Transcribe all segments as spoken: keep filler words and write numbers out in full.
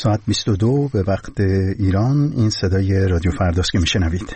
ساعت بیست و دو به وقت ایران. این صدای رادیو فرداست که میشنوید.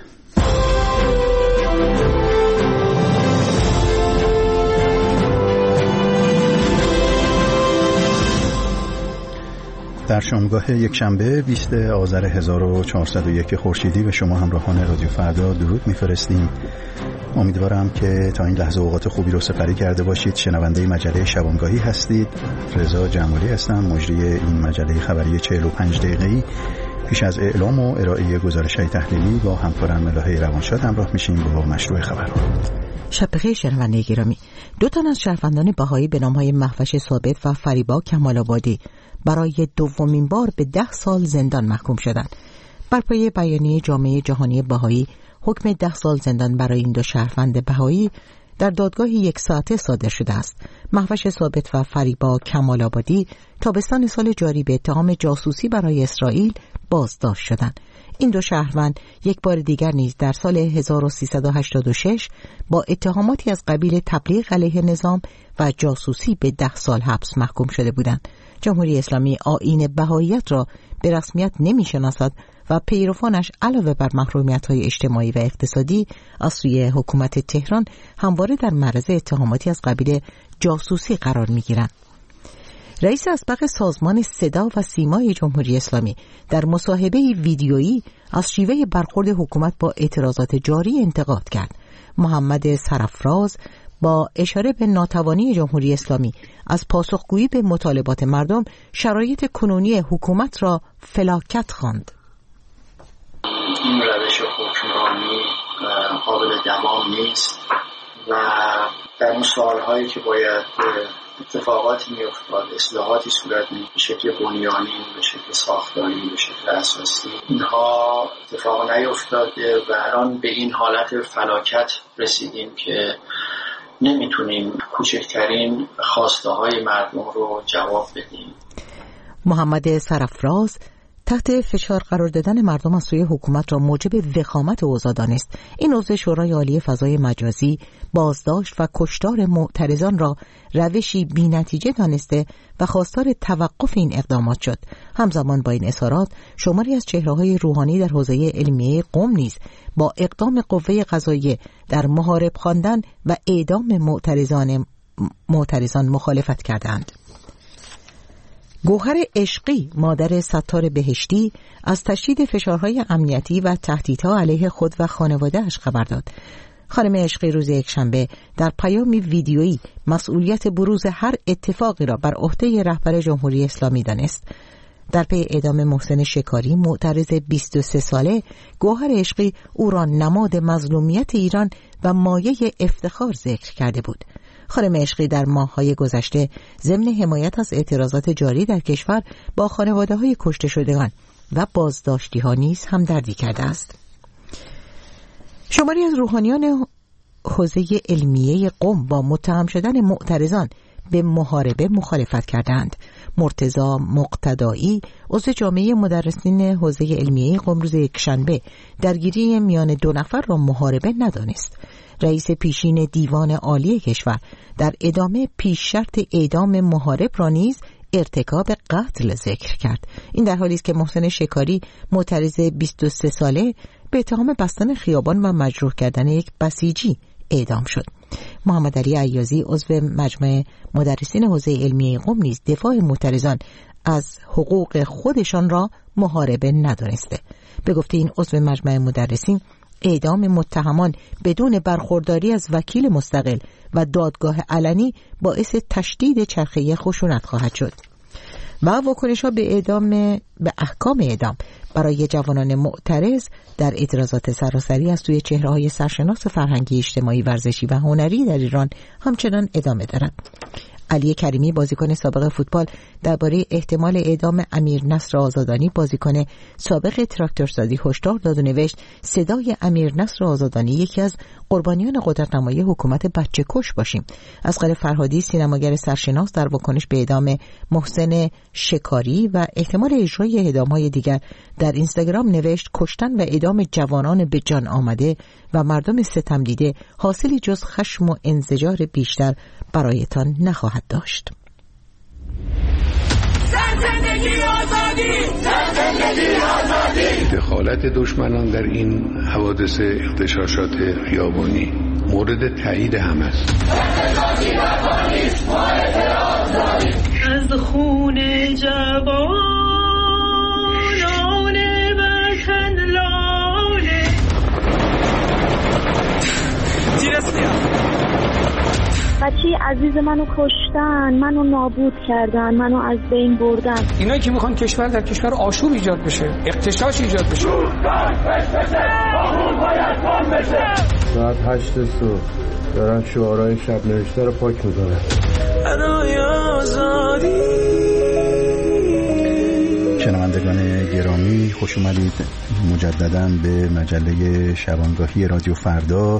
در شامگاه یک شنبه بیست آذر هزار و چهارصد و یک خورشیدی به شما همراهان رادیو فردا درود میفرستیم. امیدوارم که تا این لحظه اوقات خوبی رو سپری کرده باشید. شنونده مجله شبانگاهی هستید. رضا جمالی هستم، مجری این مجله خبری چهل و پنج دقیقه‌ای. پیش از اعلام و ارائه گزارش‌های تحلیلی با همکارم ملاحه روانشاد همراه میشیم با مشروع خبرها. شب بخیر شنونده گرامی. دو تن از شهروندان بهایی به نام‌های مهوش ثابت و فریبا کمال‌آبادی برای دومین بار به ده سال زندان محکوم شدند. بر پایه بیانیه جامعه جهانی بهایی، حکم ده سال زندان برای این دو شهروند بهایی در دادگاه یک ساعته صادر شده است. مهوش ثابت و فریبا کمال‌آبادی تابستان سال جاری به اتهام جاسوسی برای اسرائیل بازداشت شدند. این دو شهروند یک بار دیگر نیز در سال هزار و سیصد و هشتاد و شش با اتهاماتی از قبیل تبلیغ علیه نظام و جاسوسی به ده سال حبس محکوم شده بودند. جمهوری اسلامی آیین بهاییت را به رسمیت نمی‌شناسد و پیروانش علاوه بر محرومیت‌های اجتماعی و اقتصادی از سوی حکومت تهران همواره در معرض اتهاماتی از قبیل جاسوسی قرار می‌گیرند. رئیس اسبق سازمان صدا و سیمای جمهوری اسلامی در مصاحبه ویدیویی از شیوه برخورد حکومت با اعتراضات جاری انتقاد کرد. محمد سرفراز با اشاره به ناتوانی جمهوری اسلامی از پاسخگویی به مطالبات مردم شرایط کنونی حکومت را فلاکت خواند. این روش حکمرانی قابل دوام نیست و در اون سالهایی که باید اتفاقاتی میافتاد، اصلاحاتی صورت میگیرد به شکل بنیانی، به شکل ساختاری، به شکل اساسی، اینها اتفاق نیفتاده و الان به این حالت فلاکت رسیدیم که نمیتونیم کوچکترین خواسته های مردم رو جواب بدیم. محمد سرفراز تحت فشار قرار دادن مردم از سوی حکومت را موجب وخامت اوضاع دانست. این عضو شورای عالی فضای مجازی بازداشت و کشتار معترضان را روشی بی‌نتیجه دانسته و خواستار توقف این اقدامات شد. همزمان با این اظهارات شماری از چهره‌های روحانی در حوزه علمیه قم نیز با اقدام قوه قضاییه در محارب خواندن و اعدام معترضان معترضان مخالفت کردند. گوهر عشقی مادر ستار بهشتی از تشدید فشارهای امنیتی و تهدیدها علیه خود و خانواده‌اش خبر داد. خانم عشقی روز یکشنبه در پیامی ویدیویی مسئولیت بروز هر اتفاقی را بر عهده رهبر جمهوری اسلامی دانست. در پی اعدام محسن شکاری معترض بیست و سه ساله، گوهر عشقی او را نماد مظلومیت ایران و مایه افتخار ذکر کرده بود. خانم عشقی در ماه‌های گذشته ضمن حمایت از اعتراضات جاری در کشور با خانواده‌های کشته شدگان و بازداشتی‌ها نیز همدردی کرده است. شماری از روحانیان حوزه علمیه قم با متهم شدن معترضان به محاربه مخالفت کردند. مرتضی مقتدایی عضو جامعه مدرسین حوزه علمیه قم روز یکشنبه درگیری میان دو نفر را محاربه ندانست. رئیس پیشین دیوان عالی کشور در ادامه پیش شرط اعدام محارب را نیز ارتکاب قتل ذکر کرد. این در حالی است که محسن شکاری معترض بیست و سه ساله به اتهام بستن خیابان و مجروح کردن یک بسیجی اعدام شد. محمد علی عیازی عضو مجمع مدرسین حوزه علمیه قم نیز دفاع معترضان از حقوق خودشان را محاربه ندانسته. به گفته این عضو مجمع مدرسین، اعدام متهمان بدون برخورداری از وکیل مستقل و دادگاه علنی باعث تشدید چرخه خشونت خواهد شد. و واکنش‌ها به اعدام به احکام اعدام برای جوانان معترض در اعتراضات سراسری از سوی چهره‌های سرشناس فرهنگی، اجتماعی، ورزشی و هنری در ایران همچنان ادامه دارد. علی کریمی بازیکن سابق فوتبال درباره احتمال اعدام امیر نصر آزادانی بازیکن سابق تراکتورسازی هشدار داد و نوشت صدای امیر نصر آزادانی یکی از قربانیان قدرت‌نمایی حکومت بچه کش باشیم. اصغر فرهادی سینماگر سرشناس در واکنش به اعدام محسن شکاری و احتمال اجرای اعدام‌های دیگر در اینستاگرام نوشت کشتن و اعدام جوانان به جان آمده و مردم ستم دیده حاصلی جز خشم و انزجار بیشتر برایتان نخواهد داشت. زندگی آزادی دخالت دشمنان در این حوادث اغتشاشات خیابانی مورد تایید هم است. از خون جوانان وطن لاله بچه عزیز منو کشتن، منو نابود کردن، منو از بین بردن. اینا که میخوان کشور در کشور آشوب ایجاد بشه، اغتشاش ایجاد بشه. ساعت هشت صبح دارن شعارهای شب نوشته رو پاک میکنن. شنوندگان گرامی، خوش اومدید مجدداً به مجله شبانگاهی رادیو فردا.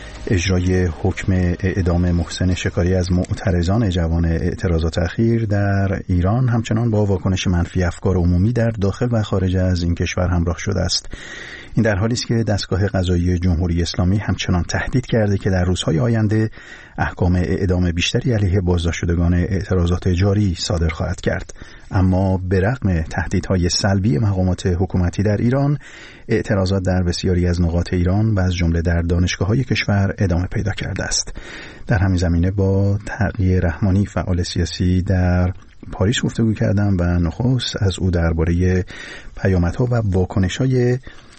اجرای حکم اعدام محسن شکاری از معترضان جوان اعتراضات اخیر در ایران همچنان با واکنش منفی افکار عمومی در داخل و خارج از این کشور همراه شده است. این در حالی است که دستگاه قضایی جمهوری اسلامی همچنان تهدید کرده که در روزهای آینده احکام اعدام بیشتری علیه بازداشتگان اعتراضات جاری صادر خواهد کرد. اما به رغم تهدیدهای سلبی مقامات حکومتی در ایران، اعتراضات در بسیاری از نقاط ایران و از جمله در دانشگاه‌های کشور ادامه پیدا کرده است. در همین زمینه با تقی رحمانی، فعال سیاسی در پاریس گفتگو کردم و نخست از او درباره پیامدها و واکنش‌های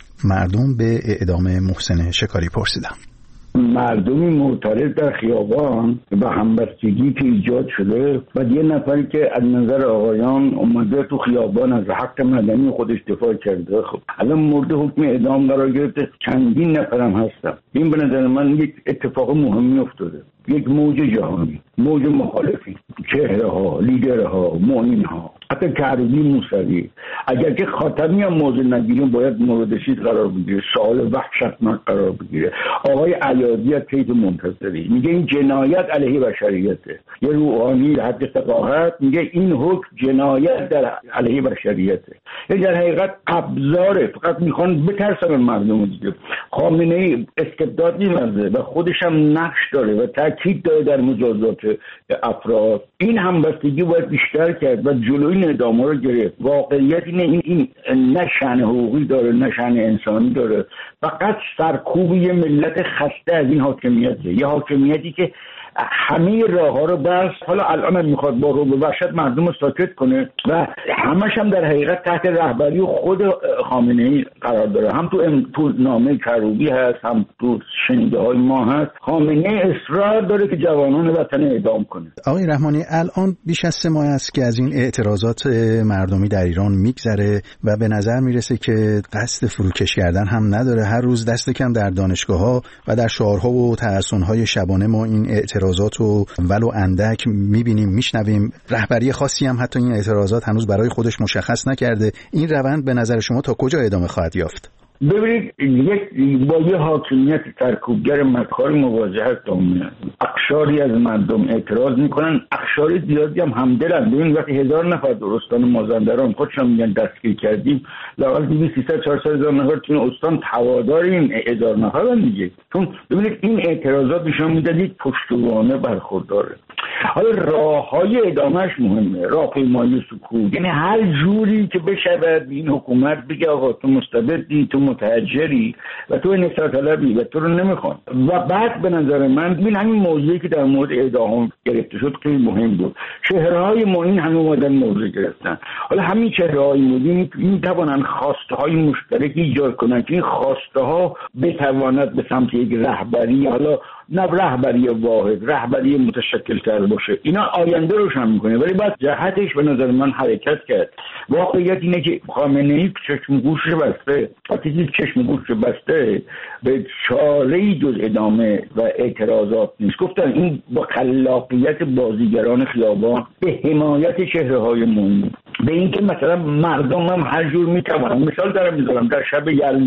مردم به اعدام محسن شکاری پرسیدم. مردمی معترض در خیابان و همبستگی که ایجاد شده و یه نفری که از نظر آقایان اومده تو خیابان از حق مدنی خودش دفاع کرده، خب الان مورد حکم اعدام قرار گرفته، چندین نفرم هستن. این به نظر من یک اتفاق مهمی افتاده، یک موج جهانی، موج مخالفی، چهره ها، لیدر ها، معین ها، حتی کروبی موسوی. اگر که خاتمی هم موضوع نگیریم باید مورد چیز قرار بگیره، سوال وحشتناک قرار بگیره. آقای عیاضی از طیف منتظری میگه این جنایت علیه بشریته. یه روحانی حد فقاهت میگه این حکم جنایت در علیه بشریته. یعنی در حقیقت ابزاره، فقط میخوان بترسن مردم دیگه. خامنه‌ای استبداد می‌ورزه و خودش هم نقش داره و تاکید داره در مجازات افراد. این همبستگی باید بیشتر کرد و جلوی اعدام رو گرفت. واقعیت اینه این, این نه شأن حقوقی داره نه شأن انسانی داره، فقط سرکوبی ملت خسته از این حاکمیته. یه حاکمیتی که همه راه ها رو بس، حالا الان هم میخواد با رو به وحشت مردم رو ساکت کنه و همش هم در حقیقت تحت رهبری خود خامنه‌ای قرار داره. هم تو, ام... تو نامه کروبی هست، هم تو شنیده های ما هست. خامنه‌ای اصرار داره که جوانان وطن اعدام کنه. آقای رحمانی، الان بیش از سه ماه است که از این اعتراضات مردمی در ایران میگذره و به نظر میرسه که قصد فروکش کردن هم نداره. هر روز دست کم در دانشگاه‌ها و در شعارها و ترسون‌های شبانه ما این اعتراضات رو ولو اندک میبینیم، میشنویم. رهبری خاصی هم حتی این اعتراضات هنوز برای خودش مشخص نکرده. این روند به نظر شما تا کجا ادامه خواهد یافت؟ ببینید، یک با یه حاکمیت سرکوبگر مکار مواجه هست. اقشاری از مردم اعتراض میکنن، اقشار زیادی هم همدلن. ببین وقتی هزار نفر در استان مازندران خودشون میگن دستگیر کردیم، لااقل دویست سیصد چهارصد هزار نفر تو این استان توادار این هزار نفرن دیگه. چون ببینید این اعتراضات نشون میده یک پشتوانه برخورداره. حالا راههای ادامهش مهمه، راهپیمایی سکوت، یعنی هر جوری که بشه این حکومت بگه آقا تو مستبدی، تو متحجری و تو انحصار طلبی و تو رو نمیخوان. و بعد به نظر من ببین همین موضوعی که در مورد اعدام گرفته شد خیلی مهم بود. چهره‌های معین همه اومدن موضوع گرفتن. حالا همین چهره‌های معین میتوانن خواسته‌های مشترکی ایجاد کنن که این خواسته‌ها بتواند به سمت یک رهبری، حالا نه رهبری واحد، رهبری متشکل تر باشه. اینا آینده روشن میکنه، ولی باید جهتش به نظر من حرکت کرد. واقعیت اینه که خامنه‌ای چشم گوشش بسته، وقتی که چشم گوشش بسته به چاره‌ای جز ادامه و اعتراضات نیست. گفتن این با خلاقیت بازیگران خیابان به حمایت چهره‌های مهم، به اینکه مثلا مردم هم هر جور میتونن، مثال دارم میذارم، در شب یلدا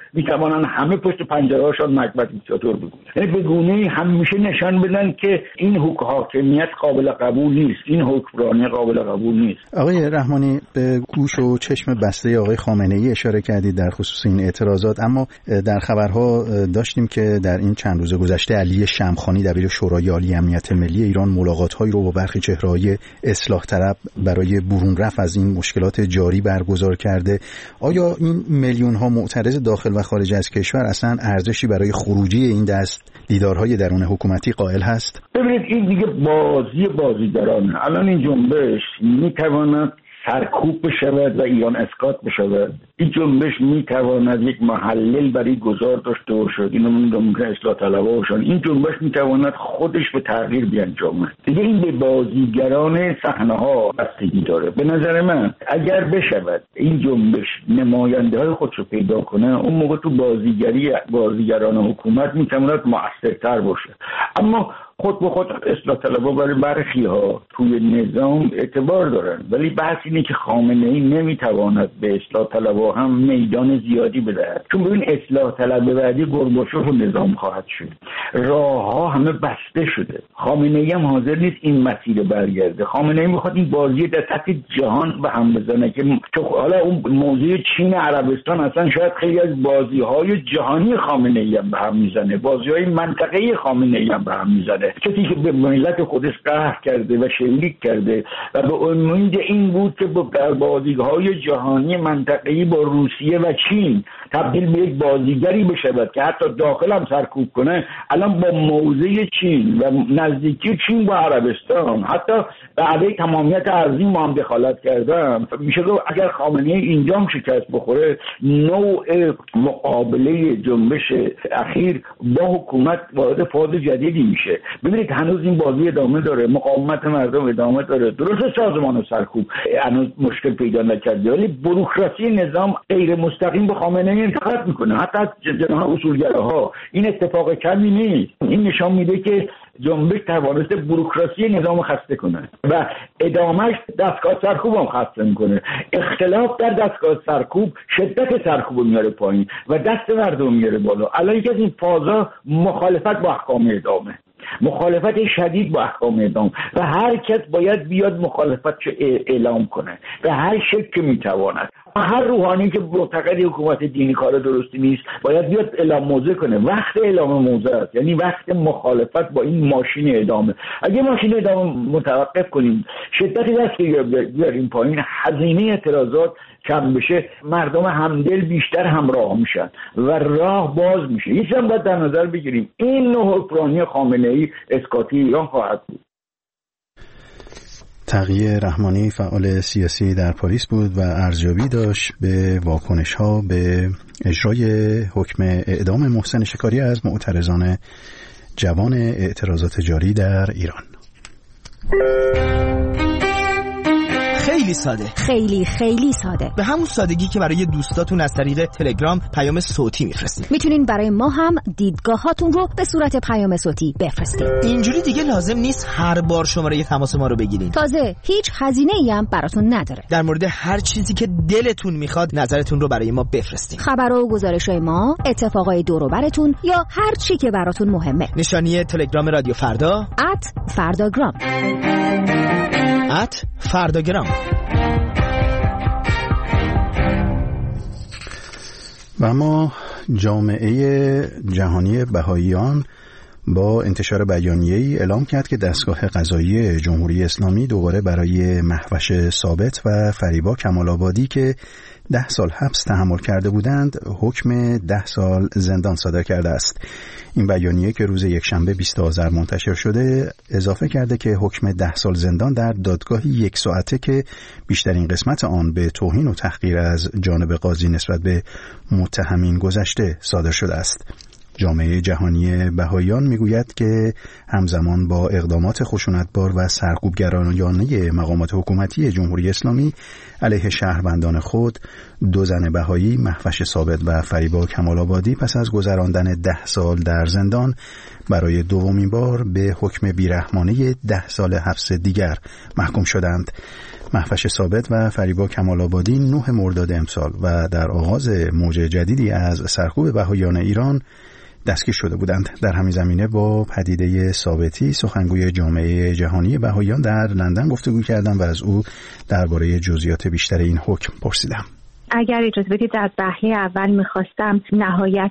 میتوانن همه پشت پنجره‌هاشون مکبت دیکتاتور بگونن. یعنی به گونه‌ای همیشه نشان بدن که این حاکمیت قابل قبول نیست، این حکمرانی قابل قبول نیست. آقای رحمانی، به گوش و چشم بسته آقای خامنه‌ای اشاره کردید در خصوص این اعتراضات، اما در خبرها داشتیم که در این چند روز گذشته علی شمخانی دبیر شورای عالی امنیت ملی ایران ملاقات‌هایی رو با برخی چهره‌های اصلاح طلب برای برون رفت از این مشکلات جاری برگزار کرده. آیا این میلیون‌ها معترض داخل و خارج از کشور اصلا ارزشی برای خروجی این دست دیدارهای درون حکومتی قائل هست؟ ببینید این دیگه بازی بازیگرانه. الان این جنبش میتواند سرکوب بشود و ایران اسقاط بشود. این جنبش میتواند یک محلل برای گذار داشته باشد. اینو ممکن اصلاح طلبها باشن. این جنبش میتواند خودش به تغییر بیانجامد. دیگه این به بازیگران صحنه ها بستگی داره. به نظر من اگر بشود این جنبش نماینده های خودش رو پیدا کنه، اون موقع تو بازیگری بازیگران حکومت میتواند مؤثرتر باشه. اما خود به خود اصلاح طلبها برای برخی ها توی نظام اعتبار دارن، ولی بحث اینه که خامنه‌ای نمیتواند به اصلاح طلبها هم میدان زیادی بدهد، چون ببین اصلاح طلب بعدی گورباچوف و نظام خواهد شد. راه ها همه بسته شده. خامنه‌ای هم حاضر نیست این مسیر برگرده. خامنه‌ای میخواد این بازی در سطح جهان به هم بزنه که حالا اون موضوع چین عربستان اصلا شاید خیلی از بازی‌های جهانی خامنه‌ای هم به هم میزنه، بازی‌های منطقه‌ای خامنه‌ای هم به هم میزنه. کسی که به ملت خودش قهر کرده و شلیک کرده و به امید این بود که در بازی‌های جهانی منطقه‌ای با روسیه و چین تبدیل به یک بازیگری بشود که حتی داخل هم سرکوب کنه، الان با موضع چین و نزدیکی چین با عربستان حتی بعد تمامیت ارضی ما هم دخالت کردن، میشه که اگر خامنه‌ای اینجا هم شکست بخوره، نوع مقابله جنبش اخیر با حکومت وارد فاز جدیدی میشه. ببینید هنوز این بازی ادامه داره، مقاومت مردم ادامه داره. درسته سازمان و سرکوب هنوز مشکل پیدا نکرده، ولی بوروکراسی نظام غیر مستقیم به خامنه‌ای انتقاد میکنه، حتی از جناح اصولگراها. این اتفاق کمی نیست. این نشان میده که جنبش توانسته بوروکراسی نظام خسته کنه و ادامهش دستگاه سرکوب هم خسته میکنه. اختلاف در دستگاه سرکوب شدت سرکوب میاره پایین و دست مردم میاره بالا. الان یکی از این فازا مخالفت با احکام اعدامه، مخالفت شدید با احکام اعدام و هر کس باید بیاد مخالفتش اعلام کنه به هر شکل که میتواند. هر روحانی که معتقد حکومت دینی کار درستی نیست باید بیاد اعلام موضع کنه. وقت اعلام موضع است، یعنی وقت مخالفت با این ماشین اعدامه. اگه ماشین اعدام متوقف کنیم، شدتی دست بیاریم پایین، هزینه اعتراضات کم بشه، مردم همدل بیشتر همراه میشن و راه باز میشه. یه چیزی باید در نظر بگیریم، این نوع حکمرانی خامنه‌ای اسقاطی ایران خواهد بود. تقی رحمانی فعال سیاسی در پاریس بود و ارزیابی داشت به واکنش‌ها به اجرای حکم اعدام محسن شکاری از معترضان جوان اعتراضات جاری در ایران. خیلی ساده، خیلی خیلی ساده، به همون سادگی که برای دوستاتون از طریق تلگرام پیام صوتی میفرستید. میتونین برای ما هم دیدگاهاتون رو به صورت پیام صوتی بفرستید. اینجوری دیگه لازم نیست هر بار شماره تماس ما رو بگیرین. تازه هیچ هزینه‌ای هم براتون نداره. در مورد هر چیزی که دلتون میخواد نظرتون رو برای ما بفرستید. خبر و گزارش‌های ما، اتفاقای دور و برتون یا هر چی که براتون مهمه. نشانی تلگرام رادیو فردا ات فرداگرام ات فرداگرام. و اما جامعه جهانی بهائیان با انتشار بیانیه‌ای اعلام کرد که دستگاه قضایی جمهوری اسلامی دوباره برای مهوش ثابت و فریبا کمال‌آبادی که ده سال حبس تحمل کرده بودند حکم ده سال زندان صادر کرده است. این بیانیه که روز یکشنبه بیست آذر منتشر شده اضافه کرده که حکم ده سال زندان در دادگاهی یک ساعته که بیشترین قسمت آن به توهین و تحقیر از جانب قاضی نسبت به متهمین گذشته صادر شده است. جامعه جهانی بهائیان میگوید که همزمان با اقدامات خشونتبار و سرکوبگرایانه مقامات حکومتی جمهوری اسلامی علیه شهروندان خود، دو زن بهایی مهوش ثابت و فریبا کمال‌آبادی پس از گذراندن ده سال در زندان برای دومین بار به حکم بیرحمانه ده سال حبس دیگر محکوم شدند. مهوش ثابت و فریبا کمال آبادی نه مرداد امسال و در آغاز موج جدیدی از سرکوب بهائیان ایران دستگیر شده بودند. در همین زمینه با پدیده ثابتی سخنگوی جامعه جهانی بهائیان در لندن گفتگو کردم و از او درباره جزئیات بیشتر این حکم پرسیدم. اگر اجازه بدید از وهله اول میخواستم نهایت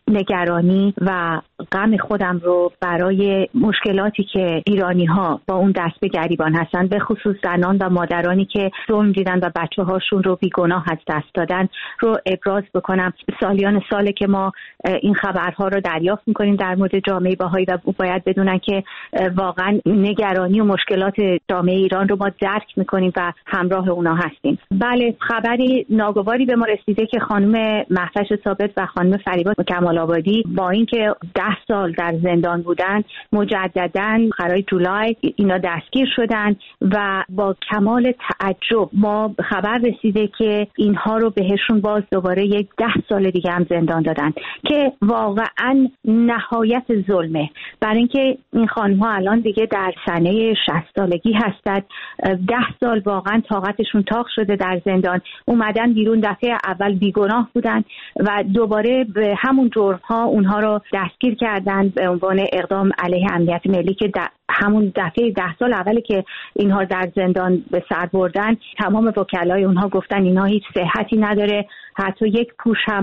نگرانی و غم خودم رو برای مشکلاتی که ایرانی ها با اون دست به گریبان هستن، به خصوص زنان و مادرانی که ظلم دیدن و بچه هاشون رو بیگناه از دست دادن رو ابراز بکنم. سالیان ساله که ما این خبرها رو دریافت میکنیم در مورد جامعه بهایی و باید بدونن که واقعا نگرانی و مشکلات جامعه ایران رو ما درک میکنیم و همراه اونا هستیم. بله، خبری ناگواری به ما رسیده که خانم مهوش ثابت و خانم فریبا کمال آبادی با اینکه ده سال در زندان بودن مجدداً برای جولای اینا دستگیر شدن و با کمال تعجب ما خبر رسیده که اینها رو بهشون باز دوباره یک ده سال دیگه هم زندان دادن که واقعاً نهایت ظلمه. برای اینکه این خانم‌ها الان دیگه در سنه شصت سالگی هستند، ده سال واقعاً طاقتشون تاق شده در زندان، اومدن بیرون، دفعه اول بیگناه بودن و دوباره به همون جرم‌ها اونها رو دستگیر کردن به عنوان اقدام علیه امنیت ملی که همون دفعه ده سال اولی که اینها در زندان به سر بردن تمام وکلای اونها گفتن اینها هیچ صحتی نداره، حتی یک پوش هم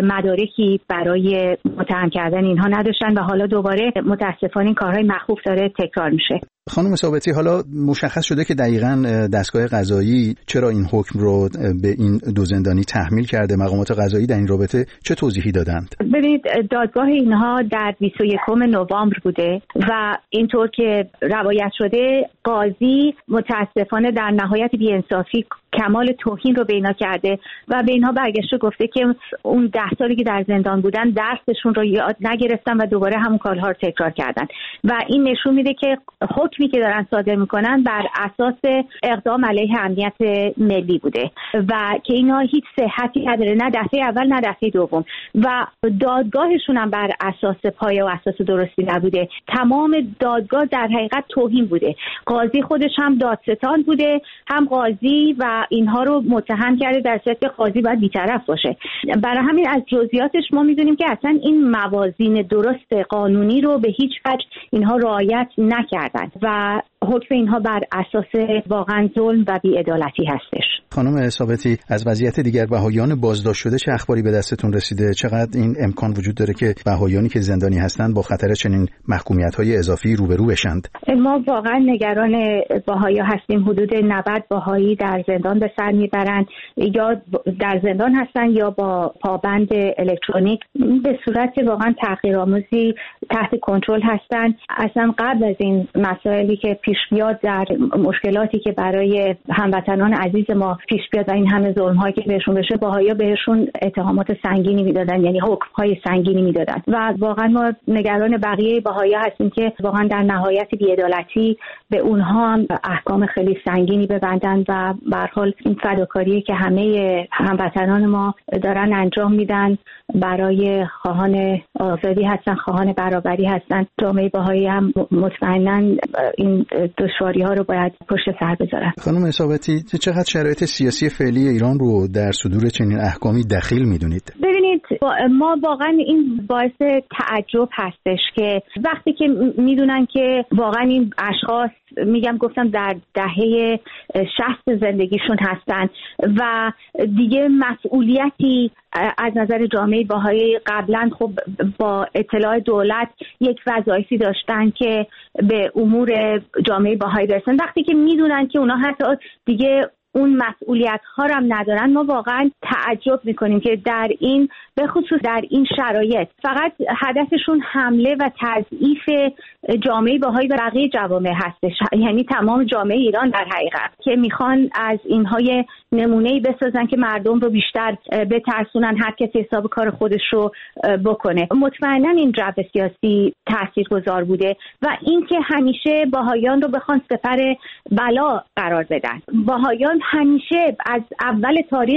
مدارکی برای متهم کردن اینها نداشتن و حالا دوباره متاسفانه این کارهای مخوف داره تکرار میشه. خانم ثابتی، حالا مشخص شده که دقیقاً دستگاه قضایی چرا این حکم رو به این دو زندانی تحمیل کرده؟ مقامات قضایی در این رابطه چه توضیحی دادند؟ ببینید، دادگاه اینها در بیست و یکم نوامبر بوده و اینطور که روایت شده قاضی متاسفانه در نهایت بی‌انصافی کمال توهین رو به اینا کرده و به اینها برگشته گفته که اون ده سالی که در زندان بودن درسشون رو یاد نگرفتن و دوباره همون کارها رو تکرار کردن و این نشون میده که حکمی که دارن صادر میکنن بر اساس اقدام علیه امنیت ملی بوده و که اینا هیچ صحتی نداره، نه دفعه اول نه دفعه دوم، و دادگاهشون هم بر اساس پایه و اساس درستی نبوده. تمام دادگاه در حقیقت توهین بوده. قاضی خودش هم دادستان بوده، هم قاضی و اینها رو متهم کرده در صورتی که قاضی باید بی‌طرف باشه. برای همین از جزئیاتش ما میدونیم که اصلا این موازین درست قانونی رو به هیچ وجه اینها رعایت نکردند و حکم اینها بر اساس واقعا ظلم و بی‌عدالتی هستش. خانم ثابتی، از وضعیت دیگر بهائیان بازداشت شده چه اخباری به دستتون رسیده؟ چقدر این امکان وجود داره که بهائیانی که زندانی هستند با خطر چنین محکومیت‌های اضافی روبرو بشند؟ ما واقعا نگران بهائی‌ها هستیم. حدود نود بهایی در زندان به سر میبرند، یا در زندان هستند یا با پابند الکترونیک به صورت واقعا تحقیرآمیزی تحت کنترل هستند. اصلا قبل از این مسائلی که پیش بیاد، در مشکلاتی که برای هموطنان عزیز ما پیش بیاد و این همه ظلم‌هایی که بهشون بشه، بهائی‌ها بهشون اتهامات سنگینی میدادن، یعنی حکم‌های سنگینی میدادن و واقعا ما نگران بقیه بهائی‌ها هستیم که واقعا در نهایت بی‌عدالتی به اونها هم احکام خیلی سنگینی ببندن و به هر حال این فداکاری که همه هموطنان ما دارن انجام میدن برای خواهان آزادی هستن، خواهان برابری هستن. جامعه بهایی هم مطمئناً این دشواری ها رو باید پشت سر بذارن. خانم ثابتی، چقدر شرایط سیاسی فعلی ایران رو در صدور چنین احکامی دخیل میدونید؟ ببینید، ما واقعا این باعث تعجب هستش که وقتی که میدونن که واقعا این اشخاص، میگم گفتم در دهه شصت زندگیشون هستن و دیگه مسئولیتی از نظر جامعه بهایی قبلا خب با اطلاع دولت یک وظایفی داشتن که به امور جامعه بهایی برسن. وقتی که میدونن که اونا حتی دیگه اون مسئولیت ها رو هم ندارن، ما واقعا تعجب میکنیم که در این به خصوص در این شرایط فقط هدفشون حمله و تضعیف جامعه بهایی و بقیه جوامع هستش، یعنی تمام جامعه ایران در حقیقت، که میخوان از اینهای نمونه‌ای بسازن که مردم رو بیشتر بترسونن، هر کسی حساب کار خودش رو بکنه. مطمئنا این جو سیاسی تاثیرگذار بوده و اینکه همیشه بهاییان رو بخوان سپر بلا قرار بدن. بهاییان همیشه از اول تاریخ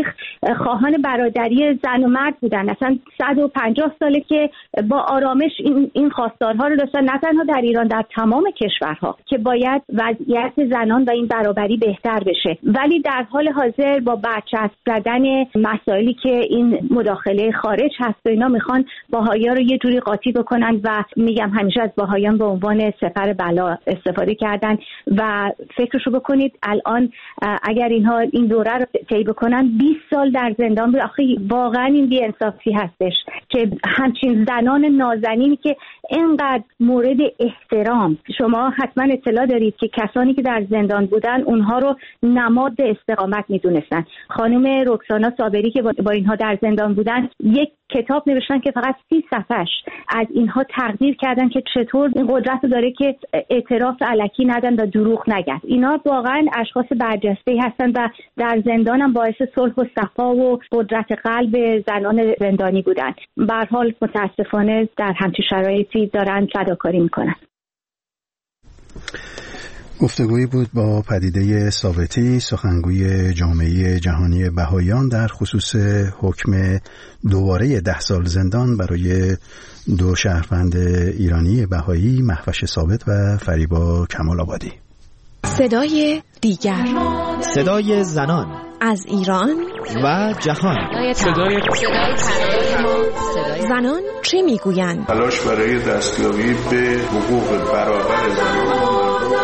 خواهان برادری زن و مرد بودن، اصلا صد و پنجاه ساله که با آرامش این این خواستارها رو داشتن، نه تنها در ایران، در تمام کشورها که باید وضعیت زنان و این برابری بهتر بشه. ولی در حال حاضر با برچسب زدن مسائلی که این مداخله خارج هست و اینا میخوان باهائی‌ها رو یه جوری قاطی بکنن و میگم همیشه از باهائیان به عنوان سپر بلا استفاده کردن و فکرشو بکنید الان اگر اینها این دوره رو طی بکنن بیست سال در زندان بود. آخه واقعا این بی‌انصافی هستش که همچین زنان نازنینی که اینقدر مورد احترام، شما حتما اطلاع دارید که کسانی که در زندان بودن اونها رو نماد استقامت میدونستن. خانم رکسانا صابری که با اینها در زندان بودن یک کتاب نوشتن که فقط سی صفحش از اینها تقدیر کردن که چطور این قدرت رو داره که اعتراف الکی ندن و دروغ نگن. اینا واقعا اشخاص برجسته‌ای هستن و در زندان هم باعث صلح و صفا و قدرت قلب زنان زندانی بودن. به هر حال متاسفانه در همچین شرایطی دارن فداکاری میکنن. گفتگویی بود با پدیده ثابتی، سخنگوی جامعه جهانی بهائیان در خصوص حکم دوباره ده سال زندان برای دو شهروند ایرانی بهایی، مهوش ثابت و فریبا کمال آبادی. صدای دیگر، صدای زنان از ایران و جهان. صدای زنان چه میگویند؟ تلاش برای دستیابی به حقوق برابر زنان.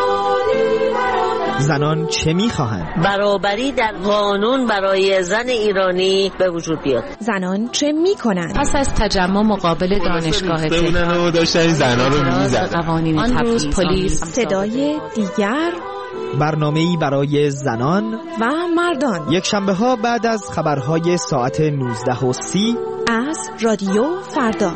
زنان چه میخواهند؟ برابری در قانون برای زن ایرانی به وجود بیاد. زنان چه میکنند؟ پس از تجمع مقابل دانشگاه تهران داشتن زنان رو میزدن. قوانین تبعیض پلیس. صدای دیگر، برنامه‌ای برای زنان و مردان، یک شنبه ها بعد از خبرهای ساعت نوزده و سی از رادیو فردا.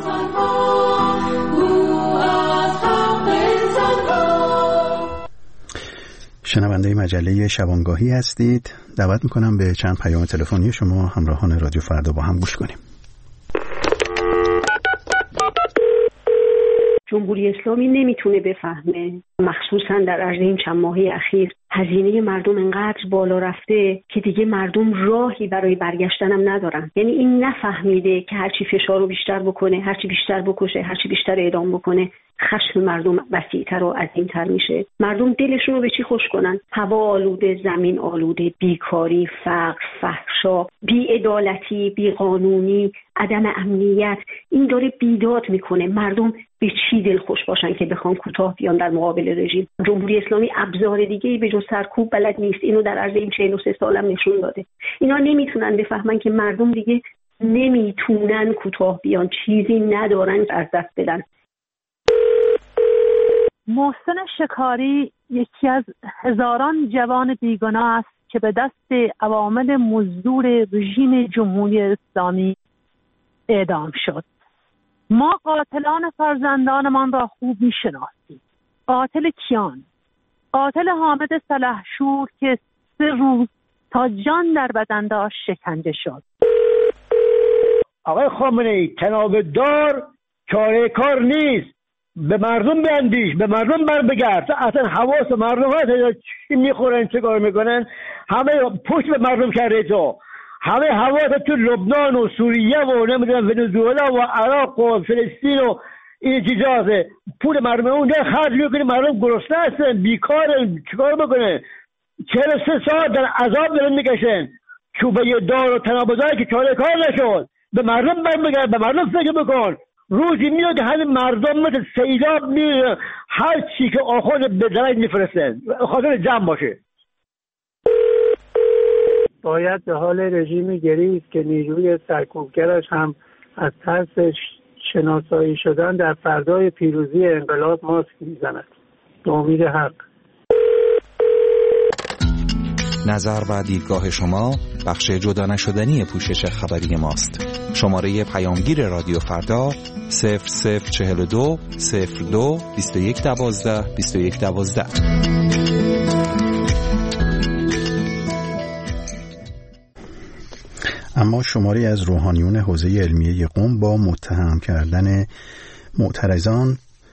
شنونده مجله شبانگاهی هستید. دعوت میکنم به چند پیام تلفنی شما همراهان رادیو فردا با هم گوش کنیم. جمهوری اسلامی نمیتونه بفهمه، مخصوصا در عرض این چند ماهه اخیر هزینه مردم انقدر بالا رفته که دیگه مردم راهی برای برگشتن هم ندارن. یعنی این نفهمیده که هرچی فشار رو بیشتر بکنه، هرچی بیشتر بکشه، هرچی بیشتر اعدام بکنه، خشم مردم وسیع‌تر و عظیم‌تر میشه. مردم دلشون رو به چی خوش کنن؟ هوا آلوده، زمین آلوده، بیکاری، فقر، فحشا، بی‌عدالتی، بی‌قانونی، عدم امنیت، این داره بیداد میکنه. مردم به چی دل خوش باشن که بخوان کوتاه بیان در مقابل رژیم؟ جمهوری اسلامی ابزار دیگه‌ای به جز سرکوب بلد نیست. اینو در عرض این چهل و سه سالم نشون داده. اینا نمیتونن بفهمن که مردم دیگه نمیتونن کوتاه بیان، چیزی ندارن از دست بدن. محسن شکاری یکی از هزاران جوان بیگناه است که به دست عوامل مزدور رژیم جمهوری اسلامی اعدام شد. ما قاتلان فرزندانمان را خوب می‌شناسیم. قاتل کیان؟ قاتل حامد سلحشور که سه روز تا جان در بدن داشت شکنجه شد. آقای خامنه‌ای، تناب دار چاره کار نیست. به مردم بیندیش، به مردم بر بگرد. اصلا حواس مردم هست چی میخورن، چه کار میکنن، همه پشت به مردم کرده. تو همه حواس تو لبنان و سوریه و نمیدونم ونزوئلا و عراق و فلسطین و این چیزاست. پول مردم اون ده خرج میکنه، مردم گرسنه هستن، بیکارن، چیکار میکنه؟ چهل و سه ساعت در عذاب دارن میکشن. چوبه دار و تنابدار که چاره کار نشد. به مردم بر بگرد، به مردم فکر بکن. روزی میاد همین مردم مثل سیلاب میره، هر چی که آخوند به درج میفرستن خاطر جمع باشه. باید به حال رژیم گریست که نیروی سرکوبگرش هم از ترس شناسایی شدن در فردای پیروزی انقلاب ماسک میزند. به امید حق. نظر و دیدگاه شما بخش جدا نشدنی پوشش خبری ماست. شماره پیامگیر رادیو فردا صفر صفر چهل و دو صفر دو بیست و یک دوازده بیست و یک دوازده. اما شماری از روحانیون حوزه علمیه قم با متهم کردن معترضان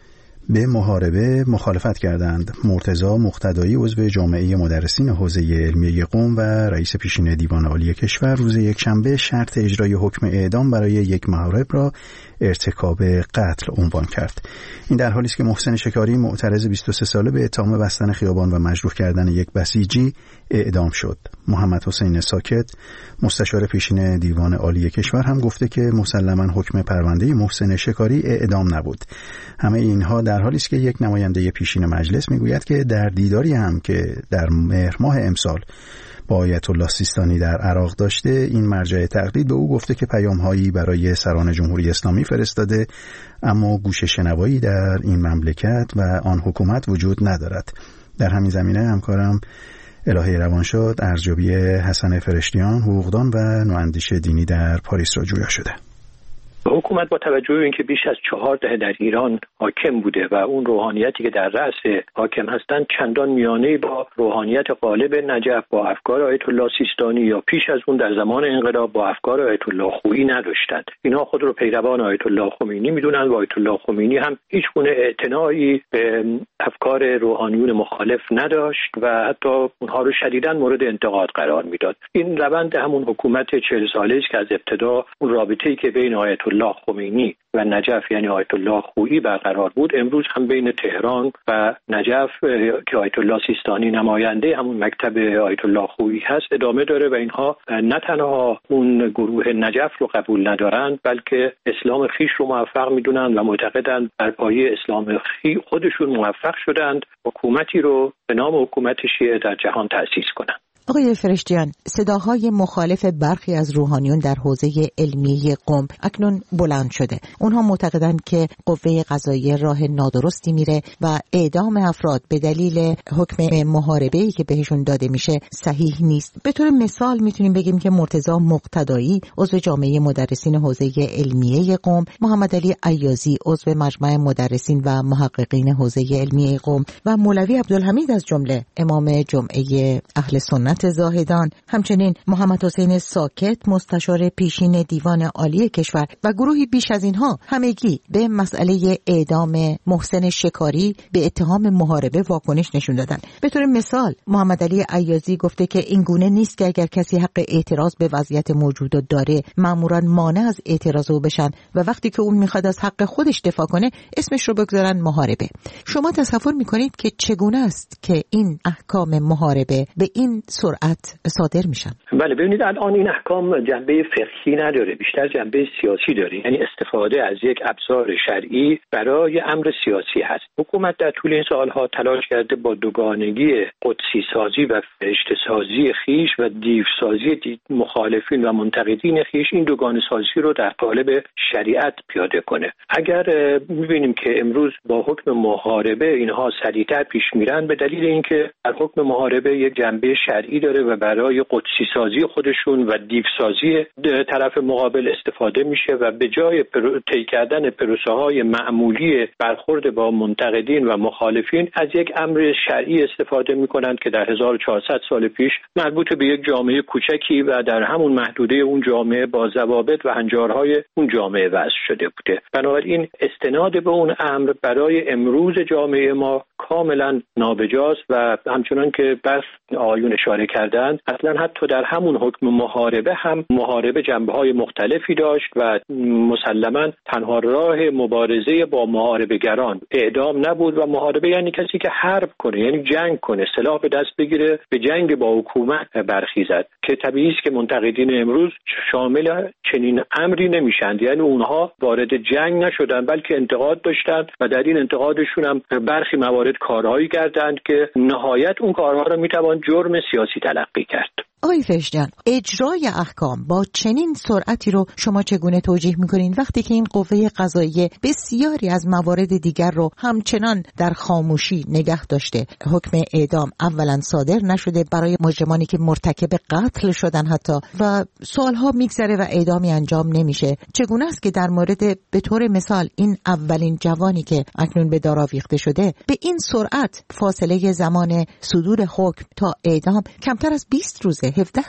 به محاربه مخالفت کردند. مرتضی مقتدایی عضو جامعه مدرسین حوزه علمیه قم و رئیس پیشین دیوان عالی کشور روز یکشنبه شرط اجرای حکم اعدام برای یک محارب را ارتکاب قتل عنوان کرد. این در حالی است که محسن شکاری معترض بیست و سه ساله به اتهام بستن خیابان و مجروح کردن یک بسیجی اعدام شد. محمد حسین ساکت مستشار پیشین دیوان عالی کشور هم گفته که مسلماً حکم پرونده محسن شکاری اعدام نبود. همه اینها در حالی است که یک نماینده پیشین مجلس میگوید که در دیداری هم که در مهر ماه امسال با آیت الله سیستانی در عراق داشته، این مرجع تقلید به او گفته که پیام‌هایی برای سران جمهوری اسلامی فرستاده، اما گوش شنوایی در این مملکت و آن حکومت وجود ندارد. در همین زمینه همکارم الهه روانشاد ارزیابی حسن فرشتیان، حقوقدان و نواندیش دینی در پاریس را جویا شده. حکومت با توجه به اینکه بیش از چهار دهه در ایران حاکم بوده و اون روحانیتی که در رأس حاکم هستند چندان میانه‌ای با روحانیت غالب نجف، با افکار آیت الله سیستانی یا پیش از اون در زمان انقلاب با افکار آیت الله خویی نداشتند. اینها خود رو پیروان آیت الله خمینی میدونند و آیت الله خمینی هم هیچ گونه اعتنایی به افکار روحانیون مخالف نداشت و حتی اونها رو شدیداً مورد انتقاد قرار میداد. این روند همون حکومت چهل ساله است که از ابتدا اون رابطه‌ای که بین آیت الله خمینی و نجف یعنی آیت الله خویی برقرار بود، امروز هم بین تهران و نجف که آیت الله سیستانی نماینده همون مکتب آیت الله خویی هست ادامه داره و اینها نه تنها اون گروه نجف رو قبول ندارند، بلکه اسلام خیش رو موفق میدونن و معتقدند بر پایه اسلام خیش خودشون موفق شدند حکومتی رو به نام حکومت شیعه در جهان تأسیس کنند. آقای فرشتیان، صداهای مخالف برخی از روحانیون در حوزه علمیه قم اکنون بلند شده. اونها معتقدند که قوه قضاییه راه نادرستی میره و اعدام افراد به دلیل حکم محاربه‌ای که بهشون داده میشه صحیح نیست. به طور مثال میتونیم بگیم که مرتضی مقتدایی عضو جامعه مدرسین حوزه علمیه قم، محمد علی عیازی عضو مجمع مدرسین و محققین حوزه علمیه قم و مولوی عبدالحمید از جمله امام جمعه اهل سنت زاهدان، همچنین محمد حسین ساکت مستشار پیشین دیوان عالی کشور و گروهی بیش از اینها همگی به مسئله اعدام محسن شکاری به اتهام محاربه واکنش نشون دادن. به طور مثال محمد علی عیازی گفته که این گونه نیست که اگر کسی حق اعتراض به وضعیت موجود داره ماموران مانع از اعتراض او بشن و وقتی که اون میخواد از حق خودش دفاع کنه اسمش رو بگذارن محاربه. شما تصور میکنید که چگونه است که این احکام محاربه به این سرعت صادر میشن؟ بله، ببینید الان این احکام جنبه فقهی نداره، بیشتر جنبه سیاسی داره، یعنی استفاده از یک ابزار شرعی برای امر سیاسی هست. حکومت در طول این سالها تلاش کرده با دوگانگی قدسی سازی و فرشته سازی خیش و دیو سازی مخالفین و منتقدین خیش این دوگانه سازی رو در قالب شریعت پیاده کنه. اگر میبینیم که امروز با حکم محاربه اینها سریعتر پیش میرن به دلیل اینکه در حکم محاربه یک جنبه شرعی داره و برای قدسی سازی خودشون و دیو سازی طرف مقابل استفاده میشه و به جای طی کردن پروسه های معمولی برخورد با منتقدین و مخالفین از یک امر شرعی استفاده میکنند که در هزار و چهارصد سال پیش مربوط به یک جامعه کوچکی و در همون محدوده اون جامعه با ضوابط و هنجارهای اون جامعه وضع شده بوده. بنابراین استناد به اون امر برای امروز جامعه ما کاملا نابجاست و همچنان که بس آیون اشاره کردند اصلا حتی در همون حکم محاربه هم محاربه جنبه‌های مختلفی داشت و مسلماً تنها راه مبارزه با محاربه‌گران اعدام نبود و محاربه یعنی کسی که حرب کنه، یعنی جنگ کنه، سلاح به دست بگیره، به جنگ با حکومت برخیزد که طبیعی است که منتقدین امروز شامل چنین امری نمیشند، یعنی اونها وارد جنگ نشدن بلکه انتقاد داشتند و در این انتقادشون هم برخی موارد کارهایی کردند که نهایت اون کارها رو میتوان جرم سیاسی تلقی کرد. آقای فرشتیان، اجرای احکام با چنین سرعتی رو شما چگونه توجیه میکنین وقتی که این قوه قضاییه بسیاری از موارد دیگر رو همچنان در خاموشی نگه داشته؟ حکم اعدام اولا صادر نشده برای مجرمانی که مرتکب قتل شدن حتی و سالها میگذره و اعدامی انجام نمیشه. چگونه است که در مورد به طور مثال این اولین جوانی که اکنون به دار آویخته شده به این سرعت فاصله زمان صدور حکم تا اعدام کمتر از بیست روزه، هفده روز؟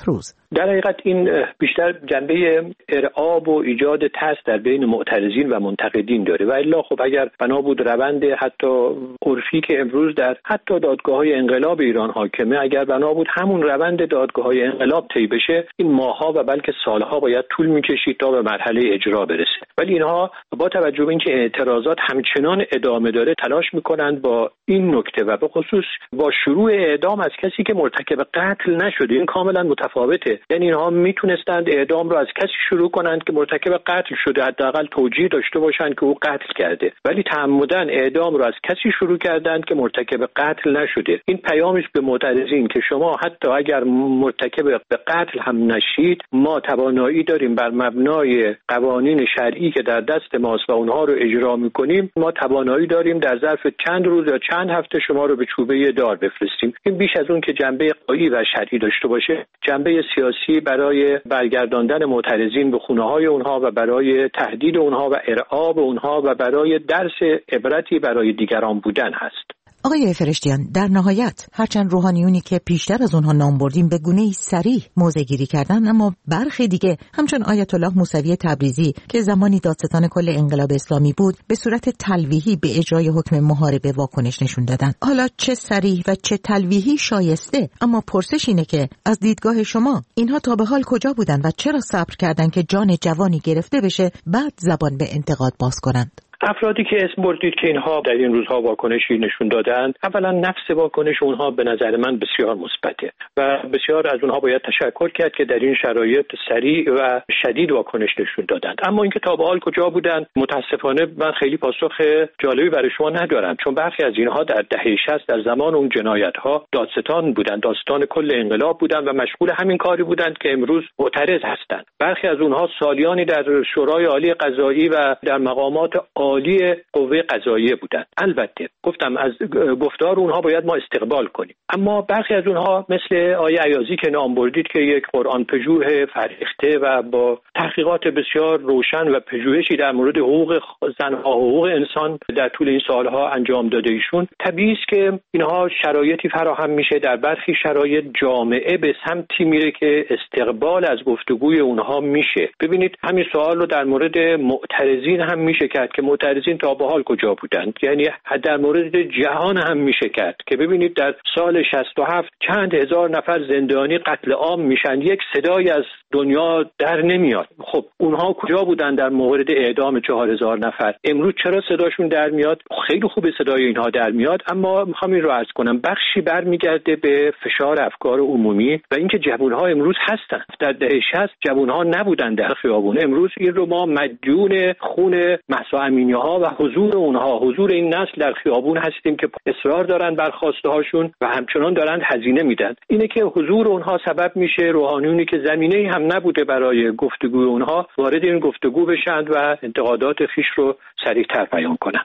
در حقیقت این بیشتر جنبه ارعاب و ایجاد ترس در بین معترضین و منتقدین داره و الا خب اگر بنا بود روند حتی عرفی که امروز در حتی دادگاه‌های انقلاب ایران حاکمه، اگر بنا بود همون روند دادگاه‌های انقلاب طی بشه، این ماه‌ها و بلکه سال‌ها باید طول می‌کشید تا به مرحله اجرا برسه. ولی اینها با توجه به اینکه اعتراضات همچنان ادامه داره تلاش می‌کنند با این نکته و به خصوص با شروع اعدام از کسی که مرتکب قتل نشده. این کاملا متفاوته. یعنی اینها میتونستند اعدام رو از کسی شروع کنند که مرتکب قتل شده، حداقل توجیه داشته باشند که او قتل کرده، ولی تعمدن اعدام رو از کسی شروع کردند که مرتکب قتل نشده. این پیامش به معترضین که شما حتی اگر مرتکب به قتل هم نشید، ما توانایی داریم بر مبنای قوانین شرعی که در دست ماست و اونها رو اجرا میکنیم، ما توانایی داریم در ظرف چند روز یا چند هفته شما رو به چوبه دار بفرستیم. این بیش از اون که جنبه قایی و شرعی داشته باشه، جنبه سیاسی برای برگرداندن معترضین به خونه‌های اونها و برای تهدید اونها و ارعاب اونها و برای درس عبرتی برای دیگران بودن هست. آقای فرشتیان، در نهایت هرچند روحانیونی که پیشتر از اونها نام بردیم به گونه‌ای صریح موضع گیری کردن، اما برخی دیگه همچون آیت الله موسوی تبریزی که زمانی دادستان کل انقلاب اسلامی بود، به صورت تلویحی به اجرای حکم محاربه واکنش نشون دادن. حالا چه صریح و چه تلویحی شایسته، اما پرسش اینه که از دیدگاه شما اینها تا به حال کجا بودن و چرا صبر کردن که جان جوانی گرفته بشه بعد زبان به انتقاد باز کنند؟ افرادی که اسم بردید که اینها در این روزها واکنشی نشون دادند، اولا نفس واکنش اونها به نظر من بسیار مثبته و بسیار از اونها باید تشکر کرد که در این شرایط سریع و شدید واکنش نشون دادند. اما اینکه تا به حال کجا بودند، متاسفانه من خیلی پاسخ جالبی برای شما ندارم، چون برخی از اینها در دهه شصت در زمان اون جنایت‌ها دادستان بودند، دادستان کل انقلاب بودند و مشغول همین کاری بودند که امروز معترض هستند. برخی از اونها سالیانی در شورای عالی قضایی و در مقامات عالی قوه قضاییه بودند. البته گفتم از گفتار اونها باید ما استقبال کنیم، اما برخی از اونها مثل آیه عیاضی که نام بردید که یک قرآن پژوه فرهیخته و با تحقیقات بسیار روشن و پژوهشی در مورد حقوق زنها و حقوق انسان در طول این سالها انجام داده ایشون، طبیعی است که اینها شرایطی فراهم میشه، در برخی شرایط جامعه به سمتی میره که استقبال از گفتگوی اونها میشه. ببینید همین سوال رو در مورد معترضین هم میشه کرد که معترضین تا به حال کجا بودند، یعنی در مورد جهان هم میشه کرد که ببینید در سال شصت و هفت چند هزار نفر زندانی قتل عام میشن، یک صدایی از دنیا در نمیاد. خب اونها کجا بودند در مورد اعدام چهار هزار نفر؟ امروز چرا صداشون در میاد؟ خیلی خوب صدای اینها در میاد، اما میخوام این رو عرض کنم بخشی برمیگرده به فشار افکار عمومی و اینکه جوانها امروز هستند. در دهه شصت جوانها نبودند در خیابون، امروز این رو ما مدیون خون مهسا امینی ها و حضور اونها، حضور این نسل در خیابون هستیم که اصرار دارن بر خواسته هاشون و همچنان دارن هزینه میدن. اینه که حضور اونها سبب میشه روحانیونی که زمینه‌ای هم نبوده برای گفتگوی اونها وارد این گفتگو بشند و انتقادات خیش رو سریعتر بیان کنند.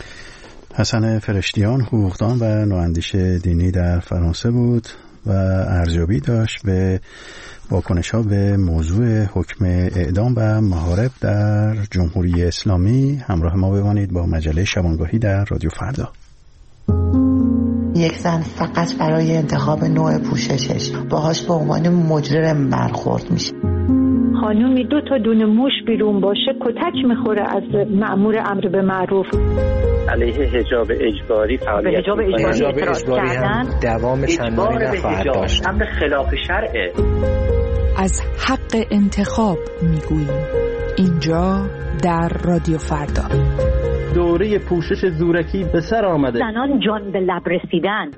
حسن فرشتیان، حقوقدان و نواندیش دینی در فرانسه بود و ارزیابی داشت به واکنش‌ها به موضوع حکم اعدام و محارب در جمهوری اسلامی. همراه ما بمانید با مجله شبانگاهی در رادیو فردا. یک زن فقط برای انتخاب نوع پوششش باهاش به عنوان مجرم برخورد میشه. خانومی دو تا دونه موش بیرون باشه کتک میخوره از مأمور امر به معروف. علیه حجاب اجباری فعالیت حجاب اجباری, اجباری هم دوام چندانی نخواهد داشت. امر خلاف شرعه. از حق انتخاب میگوییم اینجا در رادیو فردا. دوره پوشش زورکی به سر آمده. زنان جان به لب رسیدن.